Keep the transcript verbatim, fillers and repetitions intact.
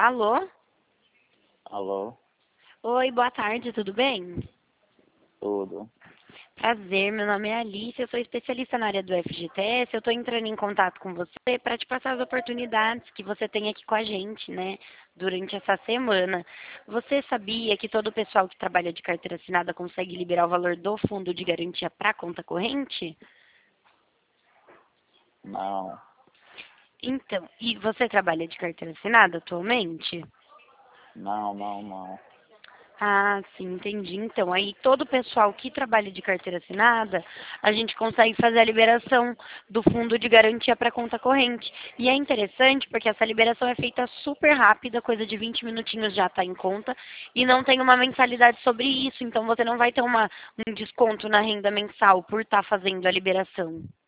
Alô? Alô, Oi, boa tarde, tudo bem? tudo. Prazer, meu nome é Alice, eu sou especialista na área do F G T S. Eu estou entrando em contato com você para te passar as oportunidades que você tem aqui com a gente, né, durante essa semana. Você sabia que todo o pessoal que trabalha de carteira assinada consegue liberar o valor do fundo de garantia para a conta corrente? Não, Então, e você trabalha de carteira assinada atualmente? não, não, não. Ah, sim, entendi. Então, aí todo o pessoal que trabalha de carteira assinada, a gente consegue fazer a liberação do fundo de garantia para conta corrente. E é interessante porque essa liberação é feita super rápida, coisa de vinte minutinhos já está em conta, e não tem uma mensalidade sobre isso. Então, você não vai ter uma, um desconto na renda mensal por estar fazendo a liberação.